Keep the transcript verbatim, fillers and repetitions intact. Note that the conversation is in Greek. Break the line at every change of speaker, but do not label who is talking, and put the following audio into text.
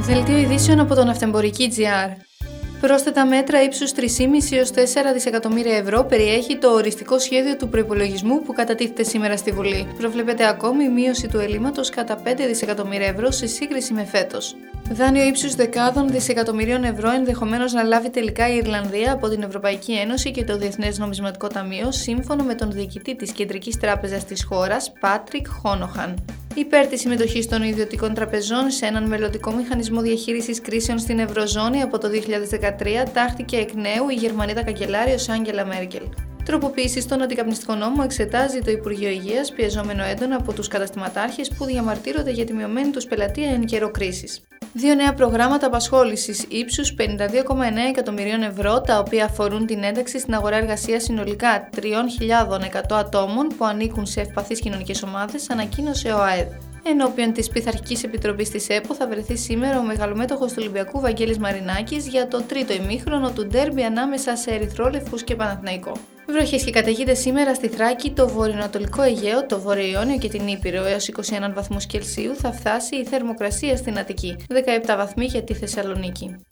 Δελτίο ειδήσεων από το Ναυτεμπορική.gr. Πρόσθετα μέτρα ύψους τρία κόμμα πέντε έως τέσσερα δισεκατομμύρια ευρώ περιέχει το οριστικό σχέδιο του προϋπολογισμού που κατατίθεται σήμερα στη Βουλή. Προβλέπεται ακόμη μείωση του ελλείμματος κατά πέντε δισεκατομμύρια ευρώ σε σύγκριση με φέτος. Δάνειο ύψους δεκάδων δισεκατομμυρίων ευρώ ενδεχομένως να λάβει τελικά η Ιρλανδία από την Ευρωπαϊκή Ένωση και το Διεθνές Νομισματικό Ταμείο, σύμφωνο με τον διοικητή της Κεντρικής Τράπεζας της χώρας, Πάτρικ Χόνοχαν. Υπέρ της συμμετοχής των ιδιωτικών τραπεζών σε έναν μελλοντικό μηχανισμό διαχείρισης κρίσεων στην Ευρωζώνη από το δύο χιλιάδες δεκατρία τάχθηκε εκ νέου η Γερμανίδα καγκελάριος Άγγελα Μέρκελ. Τροποποίηση στον αντικαπνιστικό νόμο εξετάζει το Υπουργείο Υγείας, πιεζόμενο έντονα από τους καταστηματάρχες που διαμαρτύρονται για τη μειωμένη τους πελατεία εν καιρό κρίσης. Δύο νέα προγράμματα απασχόλησης ύψους πενήντα δύο κόμμα εννέα εκατομμυρίων ευρώ, τα οποία αφορούν την ένταξη στην αγορά εργασίας συνολικά τρεις χιλιάδες εκατό ατόμων που ανήκουν σε ευπαθείς κοινωνικές ομάδες, ανακοίνωσε ο ΑΕΔ. Ενώπιον της Πειθαρχικής Επιτροπής της ΕΠΟ θα βρεθεί σήμερα ο μεγαλομέτωχος του Ολυμπιακού Βαγγέλης Μαρινάκης για το τρίτο ημίχρονο του ντέρμπι ανάμεσα σε Ερυθρόλευκους και Παναθηναϊκό. Βροχές και καταιγίδες σήμερα στη Θράκη, το βορειοανατολικό Αιγαίο, το Βόρειο Ιόνιο και την Ήπειρο. Έως είκοσι ένα βαθμούς Κελσίου θα φτάσει η θερμοκρασία στην Αττική, δεκαεπτά βαθμοί για τη Θεσσαλονίκη.